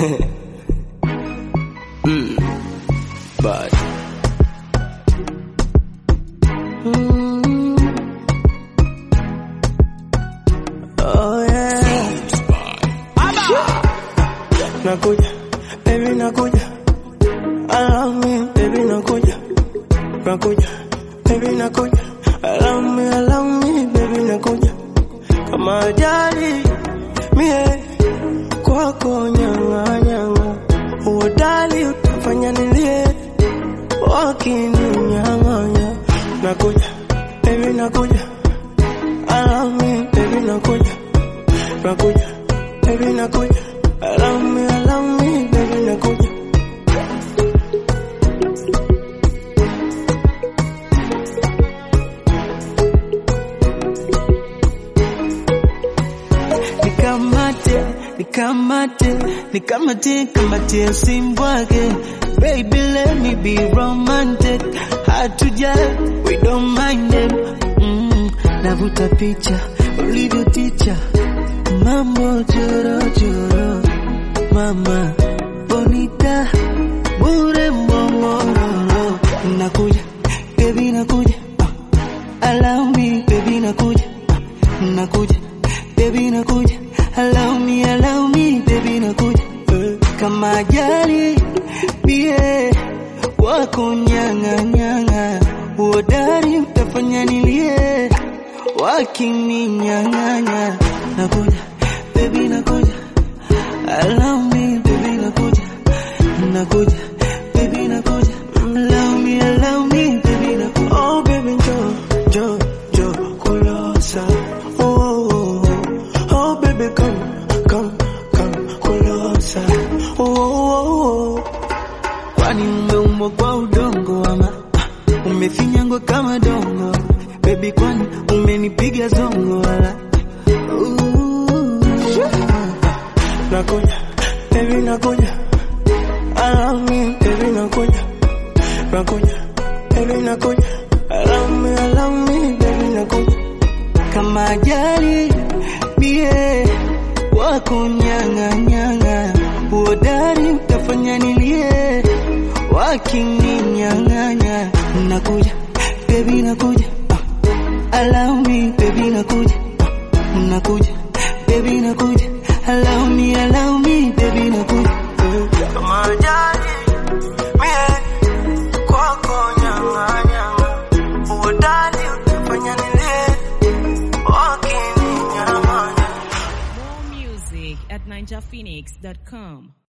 But oh yeah. Nakuja, baby nakuja. Allow me, baby nakuja. Nakuja, baby nakuja. Allow me, baby nakuja. Kama ajali, mie kwako nyanga nyanga. Uodali utafanya nilie, wakininyang'anya. Nakuja, baby nakuja. Allow me, baby nakuja. Nakuja, baby nakuja. Allow me, baby nakuja. Nikamate simbwage. Baby, let me be romantic. Hard to judge, we don't mind it. Navuta picha, ulivyo ticha. Mambo choro choro. Mama, bonita, bure momoro. Nakuja, baby nakuja. Allow me, baby nakuja. Nakuja, baby nakuja. Allow me, baby nakuja. Kama ajali, bie, wako nyanga nyanga. Uodari utafanya nilie, wakininyang'anya. Nakuja, baby nakuja. Allow me, baby nakuja. Nakuja, baby nakuja. Allow me, baby nakuja. Oh baby, jo, kulosa. Oh baby, come, kulosa. Oh. Kwani umeumbwa kwa udongo ama umefinyangwa kama dongo? Baby, kwani umenipiga zongo wala? Nakuja, baby nakuja. Allow me, baby nakuja. Nakuja, baby nakuja. Allow me, baby nakuja. Kama ajali, bie, wako nyanga nyanga. Uodari utafanya nilie, wakininyang'anya. Nakuja, baby nakuja. Allow me, baby nakuja. Nakuja, baby nakuja. Allow me, baby nakuja. Kama ajali, mie kwako nyanga nyanga. Uodali utafanya nilie, wakininyang'anya. More music at ninjaphoenix.com.